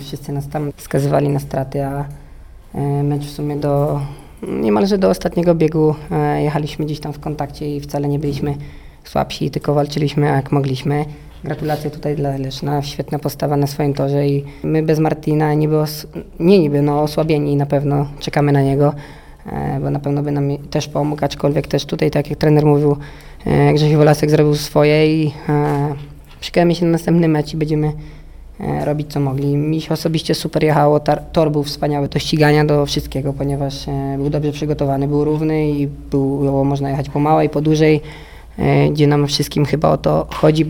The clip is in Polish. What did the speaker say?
wszyscy nas tam skazywali na straty, a mecz w sumie niemalże do ostatniego biegu jechaliśmy gdzieś tam w kontakcie i wcale nie byliśmy słabsi, tylko walczyliśmy jak mogliśmy. Gratulacje tutaj dla Leszna, świetna postawa na swoim torze i my bez Martina osłabieni na pewno, czekamy na niego, bo na pewno by nam też pomógł, aczkolwiek też tutaj, tak jak trener mówił, Grzesiu Wolasek zrobił swoje i czekamy się na następny mecz i będziemy robić co mogli. Mi się osobiście super jechało, tor był wspaniały do ścigania, do wszystkiego, ponieważ był dobrze przygotowany, był równy i było można jechać pomału i po dłużej, gdzie nam wszystkim chyba o to chodzi.